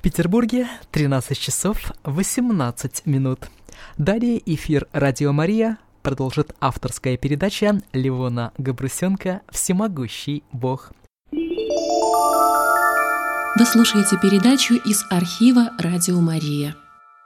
Петербурге 13 часов 18 минут. Далее эфир «Радио Мария» продолжит авторская передача Левона Габрусенко «Всемогущий Бог». Вы слушаете передачу из архива «Радио Мария».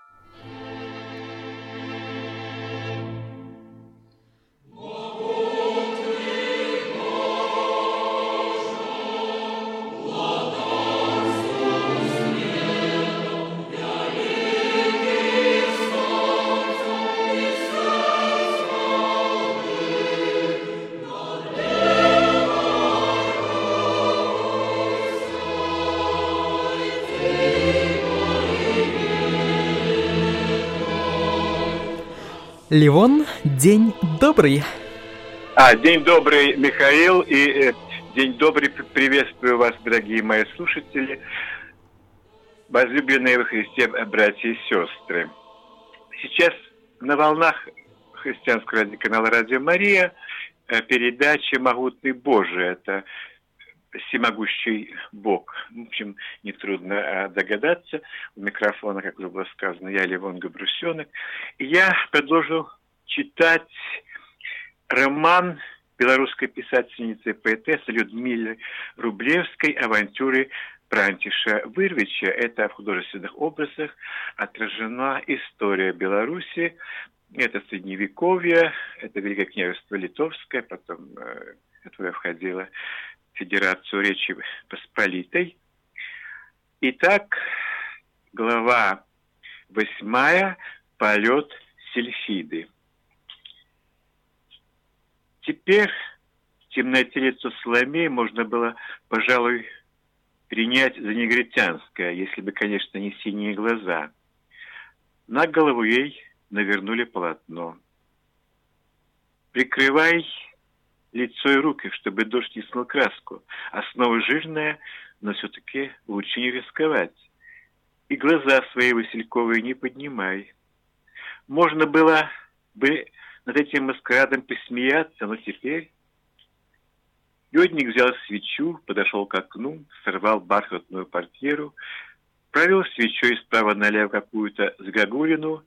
Левон, день добрый. День добрый, Михаил, и день добрый, приветствую вас, дорогие мои слушатели, возлюбленные во Христе братья и сестры. Сейчас на волнах христианского радиоканала «Радио Мария» передача «Могутный Божий». Это всемогущий Бог. В общем, нетрудно догадаться. У микрофона, как уже было сказано, я Левон Габрусенок. И я продолжу читать роман белорусской писательницы и поэтессы Людмилы Рублевской «Авантюры Прантиша Вырвича». Это в художественных образах отражена история Беларуси. Это Средневековье, это Великое княжество Литовское, потом которое входило Федерацию Речи Посполитой. Итак, глава 8. Полет Сильфиды. Теперь в темноте лицо Соломеи можно было, пожалуй, принять за негритянское, если бы, конечно, не синие глаза. На голову ей навернули полотно. «Прикрывай лицо и руки, чтобы дождь не смыл краску. Основа жирная, но все-таки лучше не рисковать. И глаза свои васильковые не поднимай». Можно было бы над этим маскарадом посмеяться, но теперь... Лёдник взял свечу, подошел к окну, сорвал бархатную портьеру, провел свечой справа налево какую-то загогулину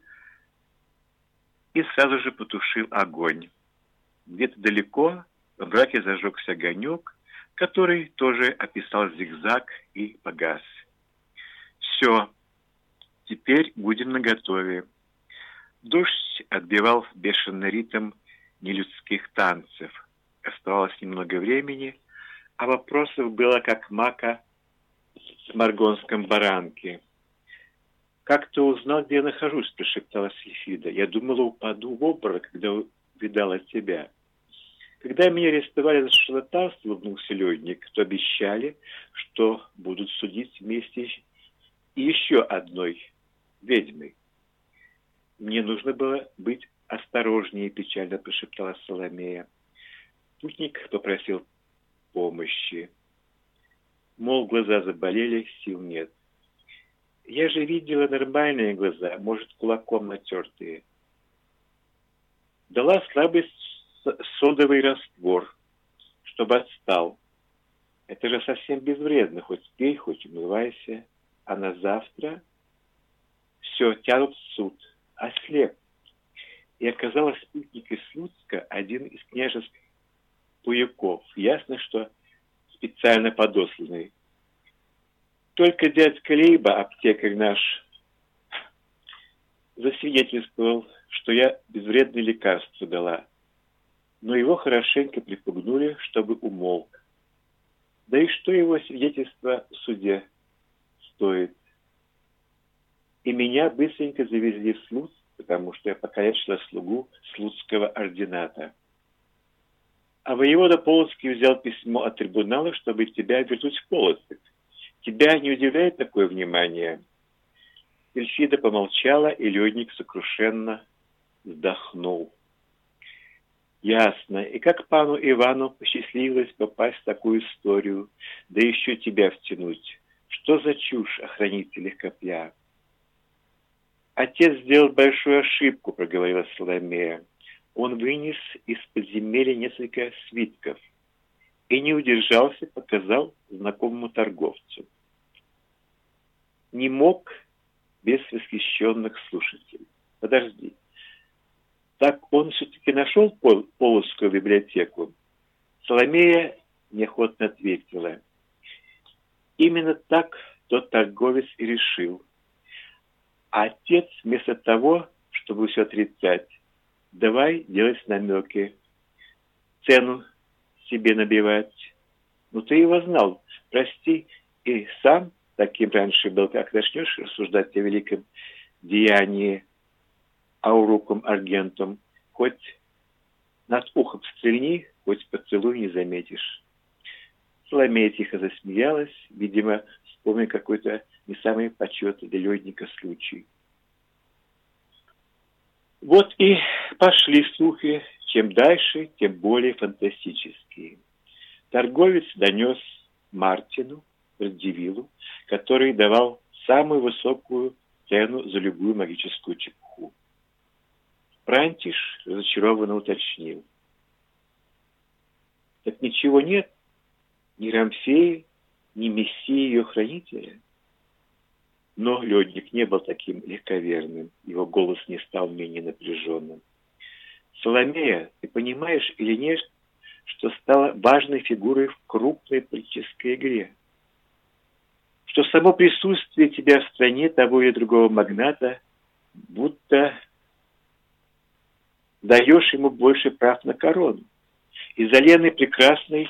и сразу же потушил огонь. Где-то далеко в мраке зажегся огонек, который тоже описал зигзаг и погас. Все, теперь будем наготове. Дождь отбивал бешеный ритм нелюдских танцев. Оставалось немного времени, а вопросов было как мака в маргонском баранке. «Как ты узнал, где я нахожусь?» – прошептала Сильфида. «Я думала, упаду в обморок, когда увидала тебя». «Когда меня арестовали за шарлатанство, — улыбнулся Лёдник, — то обещали, что будут судить вместе и еще одной ведьмой». «Мне нужно было быть осторожнее, — печально прошептала Соломея. Путник попросил помощи. Мол, глаза заболели, сил нет. «Я же видела нормальные глаза, может, кулаком натертые». Дала слабый содовый раствор, чтобы отстал. Это же совсем безвредно, хоть пей, хоть умывайся. А на завтра все, тянут в суд. Ослеп. И оказалось, путник из Слуцка один из княжеских пуяков. Ясно, что специально подосланный. Только дядька Лейба, аптекарь наш, засвидетельствовал, что я безвредное лекарство дала. Но его хорошенько припугнули, чтобы умолк. Да и что его свидетельство в суде стоит? И меня быстренько завезли в Слуцк, потому что я покалечила слугу слуцкого ордината. А воевода Полоцкий взял письмо от трибунала, чтобы тебя вернуть в Полоцк. Тебя не удивляет такое внимание?» Сильфида помолчала, и Лёдник сокрушенно вздохнул. «Ясно. И как пану Ивану посчастливилось попасть в такую историю, да еще тебя втянуть? Что за чушь о хранителях копья?» «Отец сделал большую ошибку, — проговорила Соломея. Он вынес из подземелья несколько свитков и не удержался, показал знакомому торговцу. не мог без восхищенных слушателей. Подожди. Так он все-таки нашел Полоцкую библиотеку? Соломея неохотно ответила. Именно так тот торговец и решил. А отец вместо того, чтобы все отрицать, давай делать намеки, цену себе набивать. Ну, ты его знал, прости, и сам таким раньше был, как начнешь рассуждать о великом деянии аурукум аргентум, хоть над ухом стрельни, хоть поцелуй не заметишь. Соломея тихо засмеялась, видимо, вспомнив какой-то не самый почетный для лёдника случай. Вот и пошли слухи, чем дальше, тем более фантастические. Торговец донес Мартину, Радзивиллу, который давал самую высокую цену за любую магическую чепуху. Прантиш разочарованно уточнил. Так ничего нет? Ни Рамфея, ни Мессии ее хранителя? Но лёдник не был таким легковерным, его голос не стал менее напряженным. Соломея, ты понимаешь или нет, что стала важной фигурой в крупной политической игре? Что само присутствие тебя в стране того или другого магната будто даешь ему больше прав на корону. Из-за Лены Прекрасной,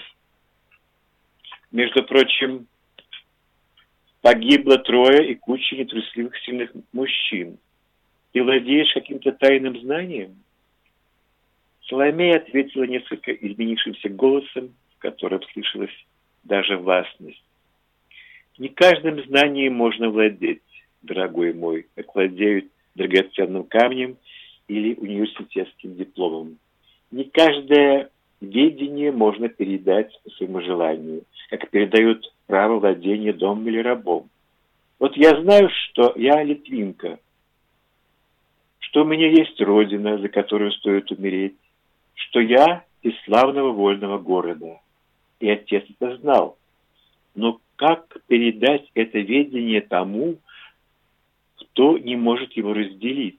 между прочим, погибло 3 и куча нетрусливых сильных мужчин. Ты владеешь каким-то тайным знанием? Соломея ответила несколько изменившимся голосом, в котором слышалась даже властность. Не каждым знанием можно владеть, дорогой мой, как владеют драгоценным камнем или университетским дипломом. Не каждое ведение можно передать по своему желанию, как передают право владения домом или рабом. Вот я знаю, что я литвинка, что у меня есть родина, за которую стоит умереть, что я из славного вольного города. И отец это знал. Но как передать это ведение тому, кто не может его разделить?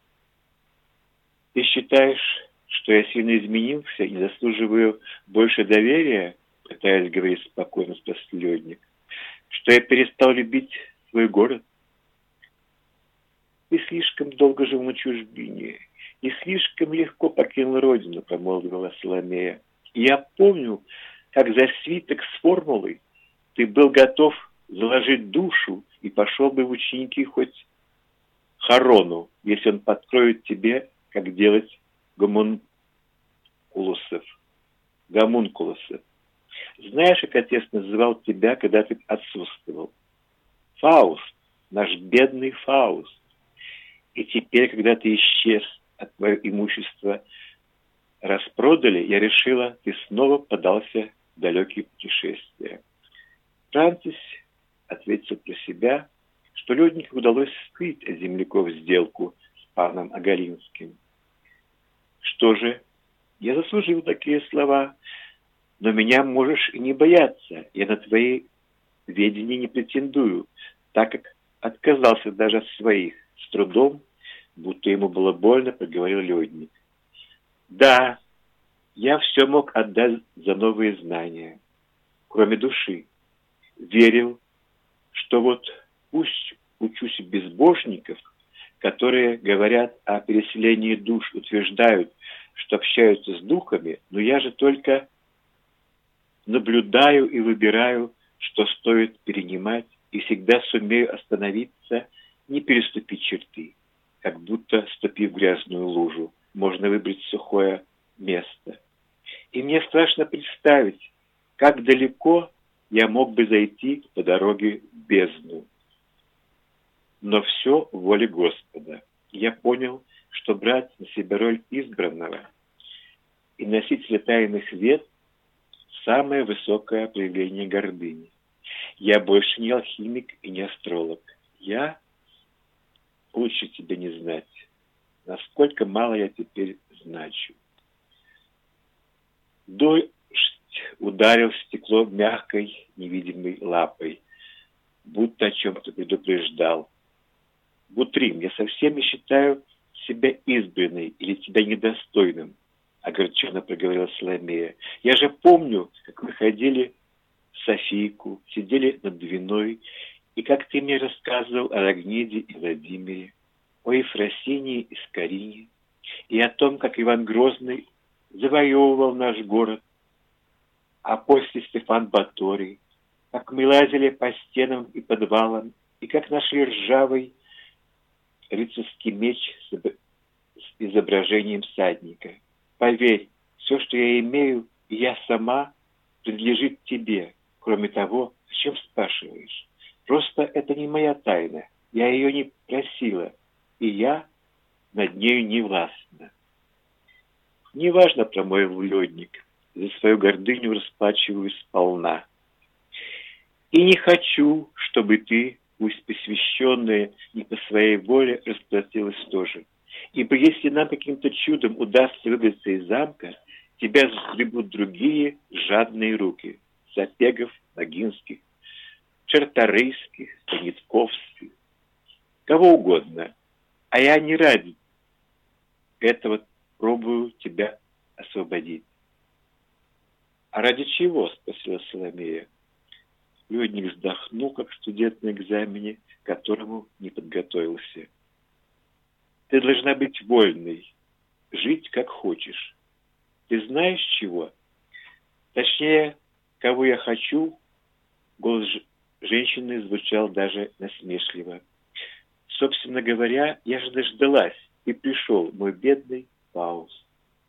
Ты считаешь, что я сильно изменился и не заслуживаю больше доверия, пытаясь говорить спокойно, спросил лёдник, что я перестал любить свой город? Ты слишком долго жил на чужбине и слишком легко покинул родину, промолвила Соломея. И я помню, как за свиток с формулой ты был готов заложить душу и пошел бы в ученики хоть Харону, если он подкроет тебе, как делать гомункулусов. Знаешь, как отец называл тебя, когда ты отсутствовал? Фауст, наш бедный Фауст. И теперь, когда ты исчез, а твое имущество распродали, я решила, ты снова подался в далекие путешествия. Франтис ответил про себя, что лёднику удалось скрыть от земляков сделку с паном Оголинским. Что же, я заслужил такие слова, но меня можешь и не бояться, я на твои ведения не претендую, так как отказался даже от своих, с трудом, будто ему было больно, проговорил лёдник. Да, я все мог отдать за новые знания, кроме души. Верил, что вот пусть учусь безбожников, которые говорят о переселении душ, утверждают, что общаются с духами, но я же только наблюдаю и выбираю, что стоит перенимать, и всегда сумею остановиться, не переступить черты, как будто, ступив в грязную лужу, можно выбрать сухое место. И мне страшно представить, как далеко я мог бы зайти по дороге в бездну. Но все в воле Господа. Я понял, что брать на себя роль избранного и носителя тайных вет – самое высокое проявление гордыни. Я больше не алхимик и не астролог. Я лучше тебя не знать, насколько мало я теперь значу. Дождь ударил в стекло мягкой, невидимой лапой. будто о чем-то предупреждал. Бутрим, я совсем не считаю себя избранной или тебя недостойным, огорченно проговорила Соломея. Я же помню, как мы ходили в Софийку, сидели над Двиной, и как ты мне рассказывал о Рогнеде и Владимире, о Ефросинии и Скорине, и о том, как Иван Грозный завоевывал наш город, а после Стефан Баторий, как мы лазили по стенам и подвалам, и как нашли ржавый рыцарский меч с изображением всадника. Поверь, все, что я имею, и я сама, принадлежит тебе. Кроме того, зачем спрашиваешь? Просто это не моя тайна. Я ее не просила, и я над нею не властна. Неважно, промолвил лёдник, за свою гордыню расплачиваюсь сполна. И не хочу, чтобы ты, пусть посвященная не по своей воле, расплатилась тоже. Ибо если нам каким-то чудом удастся выбраться из замка, тебя сгребут другие жадные руки. Запегов, Ногинских, Чарторийских, Станитковских, кого угодно. А я не ради этого пробую тебя освободить. — А ради чего? — спросила Соломея. Лёдник вздохнул, как студент на экзамене, к которому не подготовился. — Ты должна быть вольной, жить как хочешь. Ты знаешь чего? Точнее, кого я хочу? Голос женщины звучал даже насмешливо. Собственно говоря, я же дождалась. Ты пришел, мой бедный Фауст.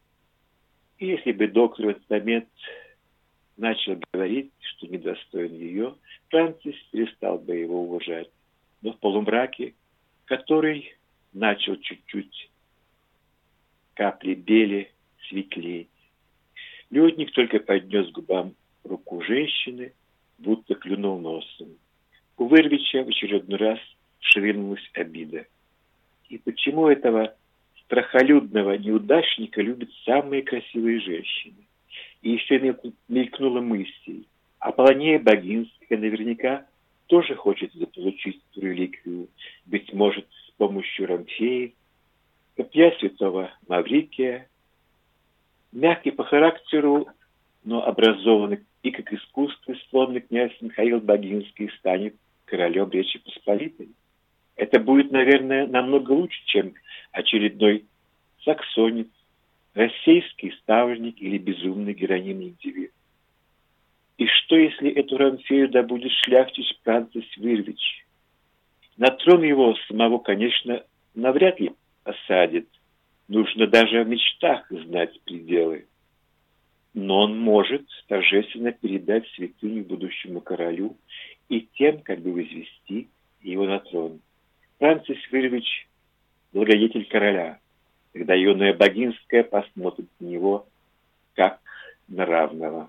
И если бы доктор в этот момент начал говорить, что недостоин ее, Францис перестал бы его уважать. Но в полумраке, который начал чуть-чуть капли бели светлеть, лёдник только поднес к губам руку женщины, будто клюнул носом. У Вервича в очередной раз шевельнулась обида. И почему этого страхолюдного неудачника любят самые красивые женщины? И еще мелькнула мысль. Аполлония Богинская наверняка тоже хочет заполучить эту реликвию, быть может, с помощью Ромфеи, копья святого Маврикия, мягкий по характеру, но образованный и как искусствословный князь Михаил Богинский станет королем Речи Посполитой. Это будет, наверное, намного лучше, чем очередной саксонец, рассейский ставленник или безумный Героним Индивид. И что, если эту Ромфею добудет шляхтич Францис Вырвич? На трон его самого, конечно, навряд ли посадит. Нужно даже в мечтах знать пределы. Но он может торжественно передать святыню будущему королю и тем как бы возвести его на трон. Францис Вырвич – благодетель короля, когда юная Богинская посмотрит на него как на равного.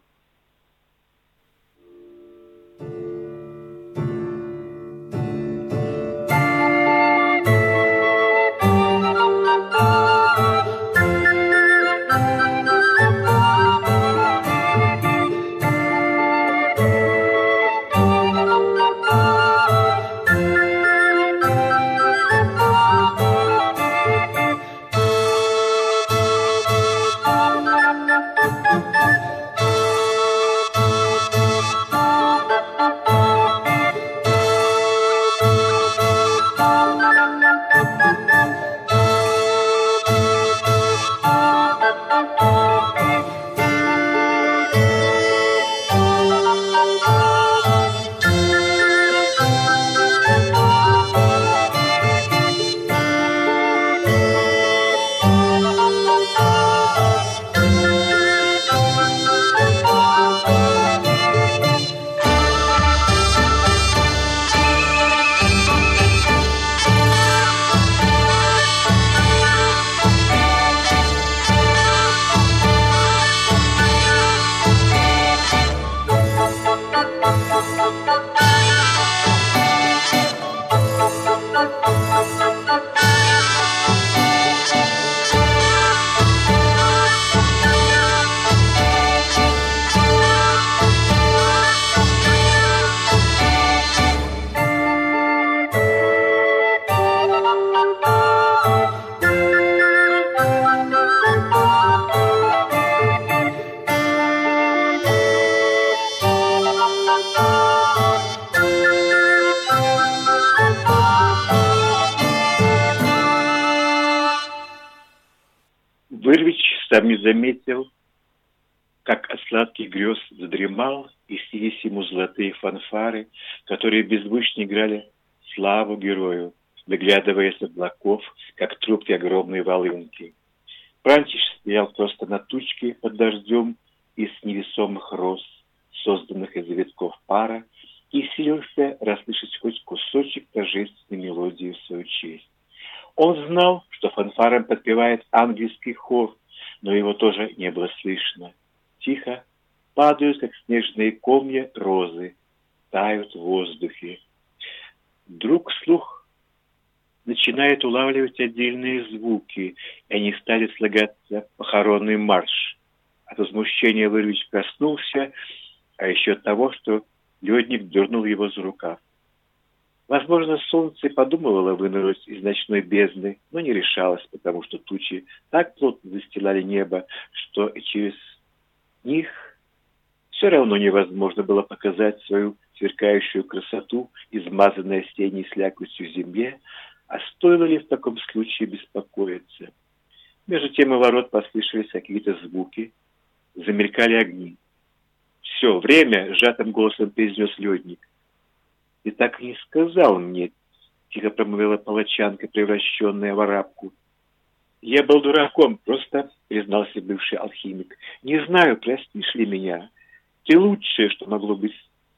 сам не заметил, как от сладких грез задремал, и снились ему золотые фанфары, которые беззвучно играли славу герою, доглядывая с облаков, как трубки огромной волынки. Франтиш стоял просто на тучке под дождем из невесомых роз, созданных из завитков пара, и силился расслышать хоть кусочек торжественной мелодии в свою честь. Он знал, что фанфаром подпевает английский хор, но его тоже не было слышно. Тихо падают, как снежные комья, розы, тают в воздухе. Вдруг слух начинает улавливать отдельные звуки, и они стали слагаться похоронный марш. От возмущения Вырвич проснулся, а еще от того, что ледник дернул его за рукав. Возможно, солнце подумывало вынырнуть из ночной бездны, но не решалось, потому что тучи так плотно застилали небо, что и через них все равно невозможно было показать свою сверкающую красоту, измазанной осенней слякотью земле, а стоило ли в таком случае беспокоиться? Между тем у ворот послышались какие-то звуки, замелькали огни. «Все, время!» — сжатым голосом произнес ледник. «Ты так и не сказал мне», — тихо промолвила палачанка, превращенная в арабку. «Я был дураком, просто», — признался бывший алхимик. «Не знаю, простишь ли меня. Ты лучшее, что могло быть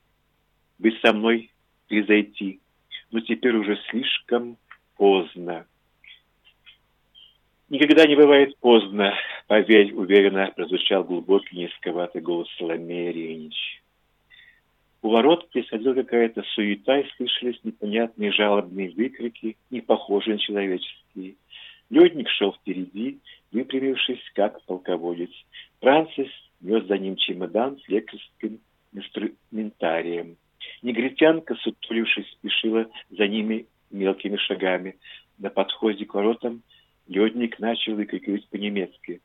со мной произойти. Но теперь уже слишком поздно». «Никогда не бывает поздно, поверь», — уверенно прозвучал глубокий низковатый голос Соломея Ренич. У ворот происходила какая-то суета, и слышались непонятные жалобные выкрики, не похожие на человеческие. Ледник шел впереди, выпрямившись, как полководец. Франсис нес за ним чемодан с лекарским инструментарием. Негритянка, сутулившись, спешила за ними мелкими шагами. На подходе к воротам ледник начал выкрикивать по-немецки: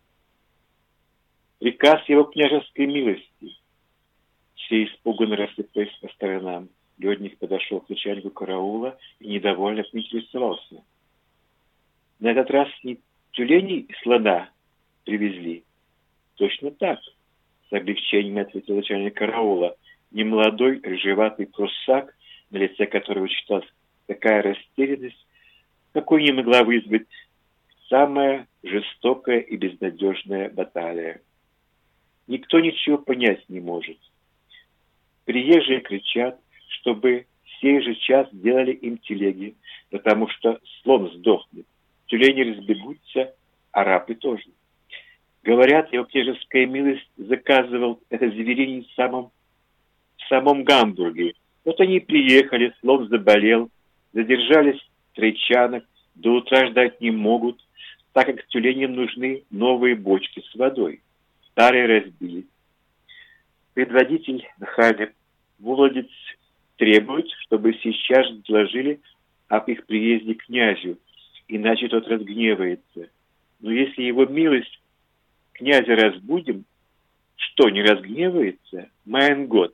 «Приказ его княжеской милости!» Все испуганно рассыпались по сторонам. Ледник подошел к начальнику караула и недовольно поинтересовался: «На этот раз не тюленей и слона привезли?» «Точно так», — с облегчением ответил начальник караула, немолодой рыжеватый пруссак, на лице которого читалась такая растерянность, какой не могла вызвать самая жестокая и безнадежная баталия. Никто ничего понять не может. Приезжие кричат, чтобы в сей же час делали им телеги, потому что слон сдохнет, тюлени разбегутся, арабы тоже. Говорят, его княжеская милость заказывал этот зверинец в самом Гамбурге. Вот они приехали, слон заболел, задержались в Тройчанах, до утра ждать не могут, так как тюленям нужны новые бочки с водой. Старые разбились. Предводитель нахальный молодец требует, чтобы сейчас же доложили об их приезде к князю, иначе тот разгневается. Но если его милость князя разбудим, что, не разгневается? Майн год.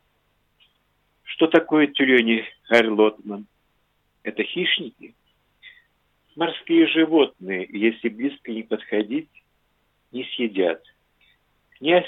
Что такое тюлени, Herr Лотман? Это хищники? Морские животные, если близко не подходить, не съедят. Князь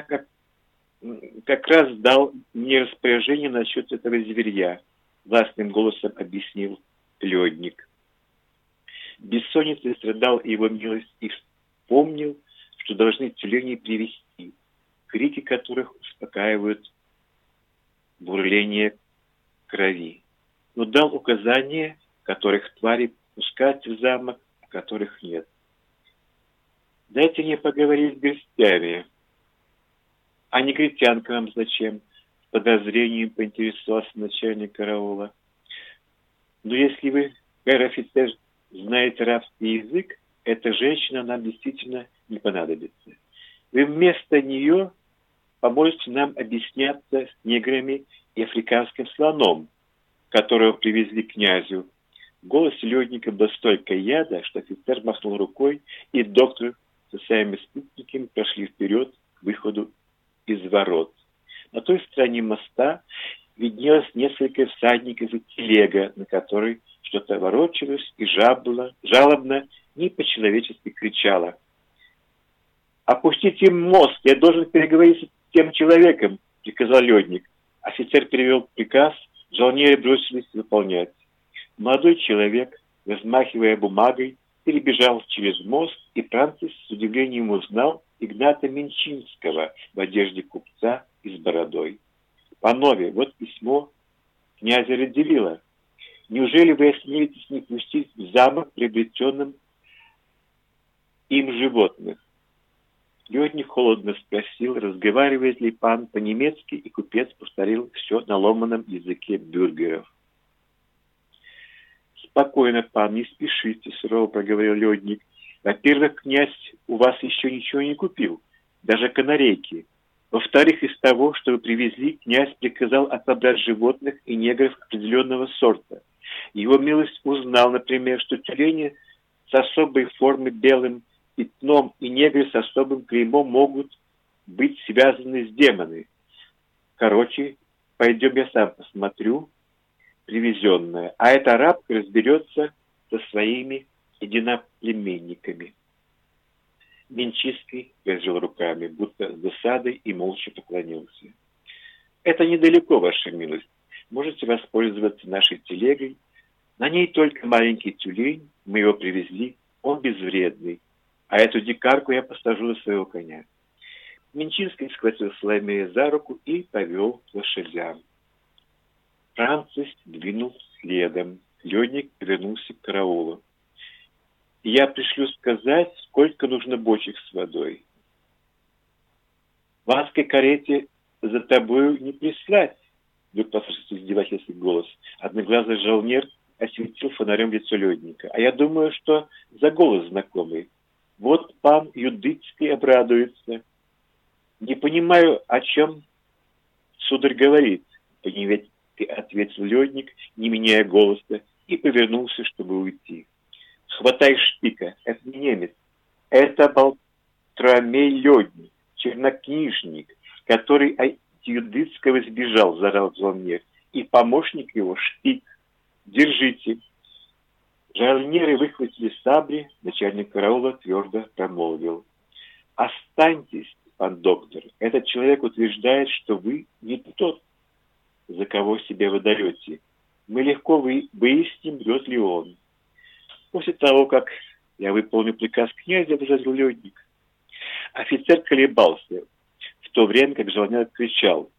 как раз дал мне распоряжение насчет этого зверья, властным голосом объяснил ледник. Бессонницей страдал его милость и вспомнил, что должны тюленей привести, крики которых успокаивают бурление крови. Но дал указания, которых твари пускать в замок, а которых нет. «Дайте мне поговорить с гостями». «А негритянка вам зачем?» — с подозрением поинтересовался начальник караула. «Но если вы, офицер, знаете арабский язык, эта женщина нам действительно не понадобится. Вы вместо нее поможете нам объясняться с неграми и африканским слоном, которого привезли к князю». В голосе ледника было столько яда, что офицер махнул рукой, и доктор со своими спутниками прошли вперед к выходу из ворот. На той стороне моста виднелось несколько всадников и телега, на которой что-то ворочалось и жалобно, не по-человечески кричало. «Опустите мост, я должен переговорить с тем человеком», — приказал летник. Офицер перевел приказ, жонглеры бросились выполнять. Молодой человек, размахивая бумагой, перебежал через мост, и Францис с удивлением узнал Игната Менчинского в одежде купца и с бородой. «Панове, вот письмо князя Радзивилла. Неужели вы осмелитесь не пустить в замок приобретенным им животных?» Летник холодно спросил, разговаривает ли пан по-немецки, и купец повторил все на ломаном языке бюргеров. «Спокойно, пан, не спешите», — сурово проговорил летник. «Во-первых, князь у вас еще ничего не купил, даже канарейки. Во-вторых, из того, что вы привезли, князь приказал отобрать животных и негров определенного сорта. Его милость узнал, например, что тюлени с особой формы белым пятном и негры с особым клеймом могут быть связаны с демонами. Короче, пойдем, я сам посмотрю привезенное, а эта арабка разберется со своими единоплеменниками». Менчинский развел руками, будто с досадой, и молча поклонился. «Это недалеко, ваша милость. Можете воспользоваться нашей телегой. На ней только маленький тюлень, мы его привезли, он безвредный. А эту дикарку я посажу на своего коня». Менчинский схватил Соломея за руку и повел к лошадям. Францис двинул следом. Летник повернулся к караулу. «Я пришлю сказать, сколько нужно бочек с водой. В адской карете за тобою не прислать», — вдруг послышался издевательский голос. Одноглазый жонглер осветил фонарем лицо летника. «А я думаю, что за голос знакомый. Вот пан Юдыцкий обрадуется». «Не понимаю, о чем сударь говорит», — ответил летник, не меняя голоса, и повернулся, чтобы уйти. «Хватай шпика, это не немец, это Балтромей Ледник, чернокнижник, который от Юдыцкого сбежал», — заорал жонглер, — «и помощник его Шпик. Держите». Жонглеры выхватили сабли, начальник караула твердо промолвил: «Останьтесь, пан доктор, этот человек утверждает, что вы не тот, за кого себя выдаете. Мы легко выясним, врет ли он». «После того, как я выполню приказ князя», — возразил летник. Офицер колебался, в то время как жонглер кричал: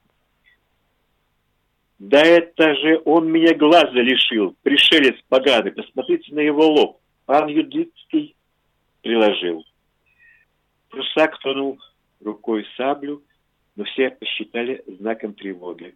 «Да это же он меня глаза лишил, пришелец поганый, посмотрите на его лоб, пан Юдыцкий приложил». Прусак тронул рукой саблю, но все посчитали знаком тревоги.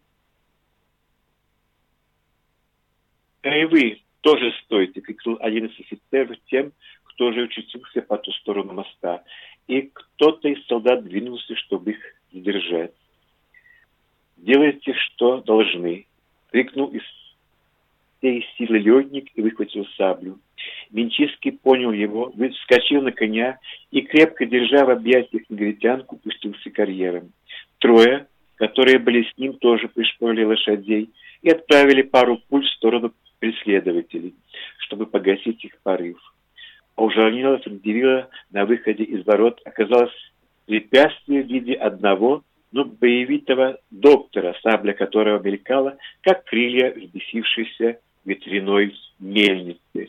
«Эй, вы тоже стойте!» — крикнул один из офицеров тем, кто уже очутился по ту сторону моста, и кто-то из солдат двинулся, чтобы их задержать. «Делайте, что должны!» — крикнул из всей силы летник и выхватил саблю. Менчинский понял его, вскочил на коня и, крепко держа в объятиях негритянку, пустился карьером. Трое, которые были с ним, тоже пришпорили лошадей и отправили пару пуль в сторону преследователей, чтобы погасить их порыв. А у жонглеров Радзивилла на выходе из ворот оказалось препятствие в виде одного, но боевитого доктора, сабля которого мелькала, как крылья взбесившейся ветряной мельницы.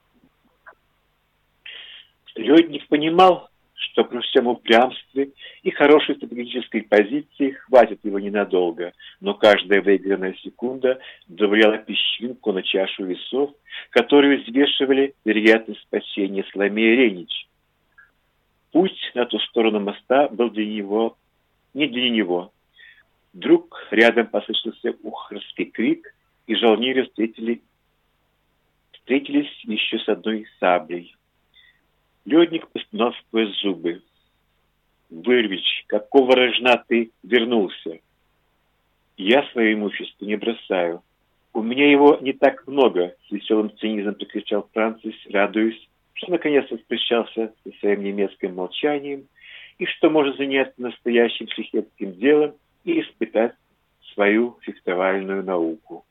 Летник понимал, что при всем упрямстве и хорошей стратегической позиции хватит его ненадолго, но каждая выигранная секунда добавляла песчинку на чашу весов, которую взвешивали вероятность спасения Соломея Ренич. Путь на ту сторону моста был не для него. Вдруг рядом послышался ухорский крик, и жонглеры встретились еще с одной саблей. Летник постонал сквозь зубы: «Вырвич, какого рожна ты вернулся?» «Я свое имущество не бросаю. У меня его не так много», — с веселым цинизмом прикричал Францис, радуясь, что наконец распрощался со своим немецким молчанием и что может заняться настоящим шляхетским делом и испытать свою фехтовальную науку.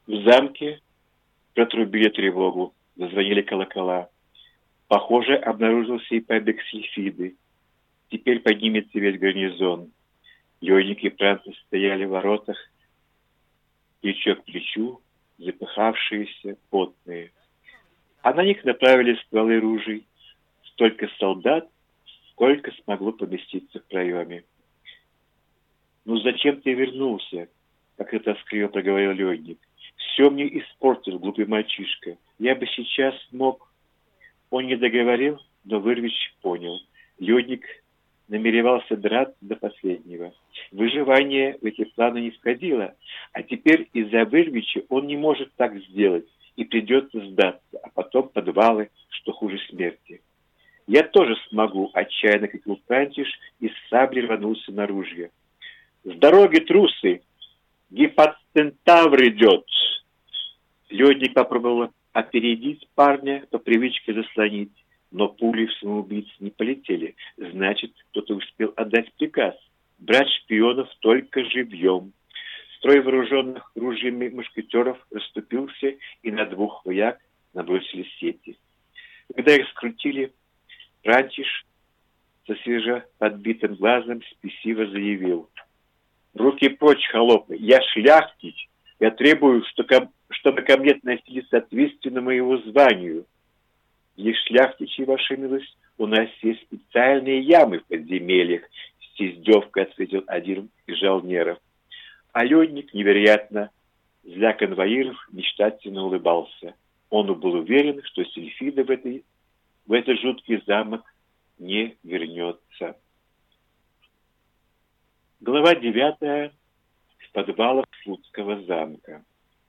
В замке протрубили тревогу, зазвонили колокола. Похоже, обнаружился и побег Сильфиды. Теперь поднимется весь гарнизон. Лёдник и Францис стояли в воротах, плечо к плечу, запыхавшиеся, потные. А на них направили стволы ружей. Столько солдат, сколько смогло поместиться в проеме. «Ну зачем ты вернулся?» — как это тоскливо проговорил Лёдник. «Все мне испортил, глупый мальчишка. Я бы сейчас мог...» Он не договорил, но Вырвич понял. Лёдник намеревался драться до последнего. Выживание в эти планы не входило, а теперь из-за Вырвича он не может так сделать, и придется сдаться, а потом подвалы, что хуже смерти. «Я тоже смогу», — отчаянно крикнул Франтиш и с саблей рванулся на ружье. «С дороги, трусы! Гипоцентавр идет!» Лёдник попробовал опередить парня, по привычке заслонить, но пули в самоубийц не полетели. Значит, кто-то успел отдать приказ брать шпионов только живьем. Строй вооруженных ружьями мушкетеров расступился, и на двух вояк набросили сети. Когда их скрутили, Франтиш со свеже подбитым глазом спесиво заявил: «Руки прочь, холопы! Я шляхтич! Я требую, чтобы ко мне относились соответственно моему званию. Для шляхтичей, ваша милость, у нас есть специальные ямы в подземельях», — с издевкой ответил один из жалнеров. А Лёдник, невероятно для конвоиров, мечтательно улыбался. Он был уверен, что Сильфида в этот жуткий замок не вернется. Глава 9. В подвалах Слуцкого замка.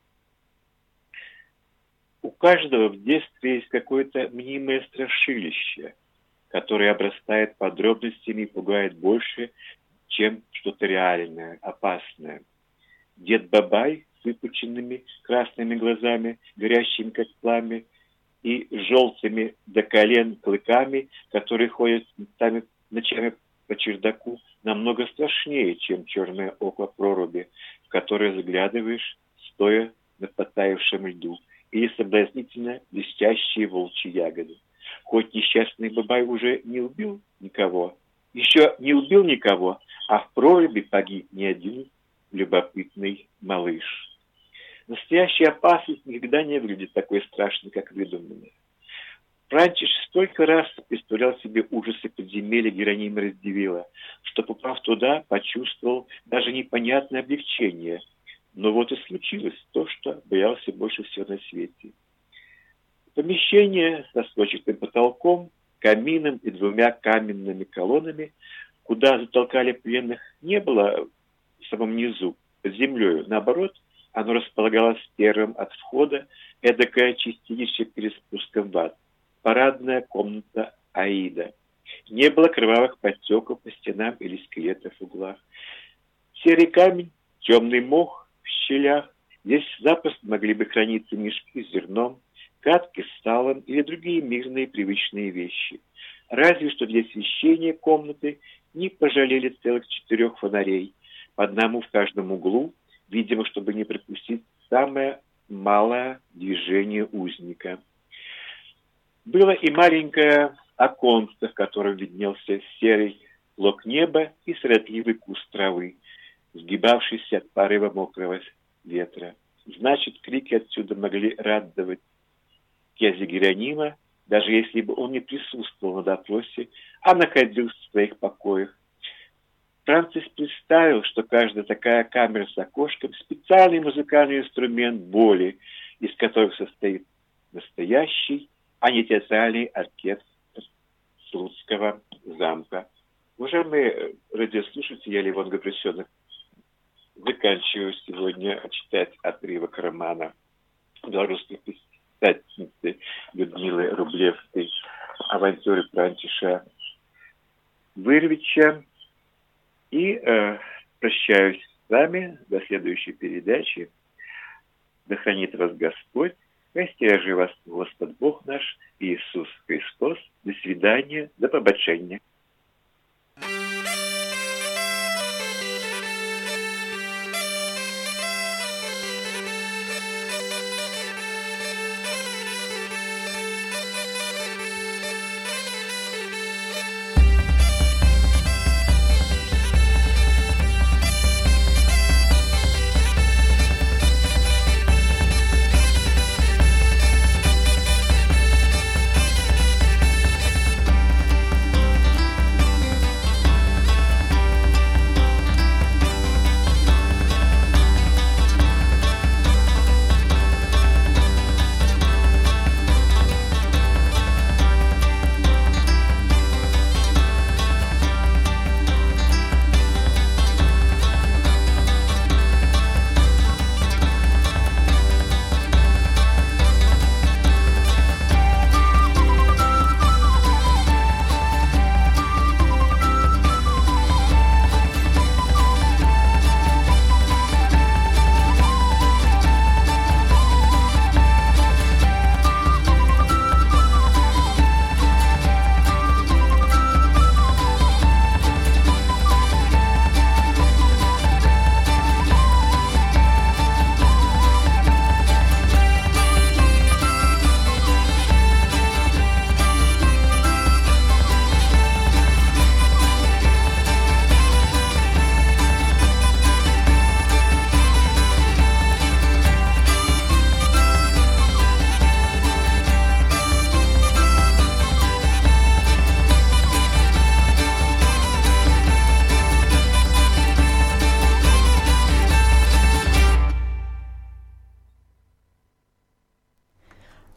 У каждого в детстве есть какое-то мнимое страшилище, которое обрастает подробностями и пугает больше, чем что-то реальное, опасное. Дед Бабай с выпученными красными глазами, горящими как пламя, и желтыми до колен клыками, которые ходят ночами по чердаку, намного страшнее, чем черное око проруби, в которое заглядываешь, стоя на подтаявшем льду, или соблазнительно блестящие волчьи ягоды. Хоть несчастный Бабай уже не убил никого, а в проруби погиб не один любопытный малыш. Настоящая опасность никогда не выглядит такой страшной, как выдуманная. Франтиш столько раз представлял себе ужасы подземелья Геронима Раздевила, что, попав туда, почувствовал даже непонятное облегчение. Но вот и случилось то, что боялся больше всего на свете. Помещение со сводчатым потолком, камином и 2 каменными колоннами, куда затолкали пленных, не было в самом низу, под землей. Наоборот, оно располагалось первым от входа, эдакое чистилище перед спуском в ад. Парадная комната Аида. Не было кровавых подтеков по стенам или скелетов в углах. Серый камень, темный мох в щелях. Здесь запросто могли бы храниться мешки с зерном, катки с салом или другие мирные привычные вещи. Разве что для освещения комнаты не пожалели целых 4 фонарей, по одному в каждом углу, видимо, чтобы не пропустить самое малое движение узника. Было и маленькое оконце, в котором виднелся серый клок неба и сиротливый куст травы, сгибавшийся от порыва мокрого ветра. Значит, крики отсюда могли радовать князя Геронима, даже если бы он не присутствовал на допросе, а находился в своих покоях. Франтис представил, что каждая такая камера с окошком — специальный музыкальный инструмент боли, из которых состоит настоящий, а не театральный оркестр Слуцкого замка. Уважаемые радиослушатели, я Левон Габрисенов заканчиваю сегодня читать отрывок романа белорусской писательницы Людмилы Рублевской «Авантюры Франтиша Вырвича». И прощаюсь с вами до следующей передачи. Да хранит вас Господь. Хай вас Господь Бог наш Иисус Христос. До свидания, до побачення.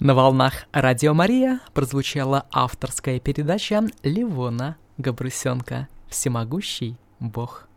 На волнах Радио Мария прозвучала авторская передача Левона Габрусенко «Всемогущий Бог».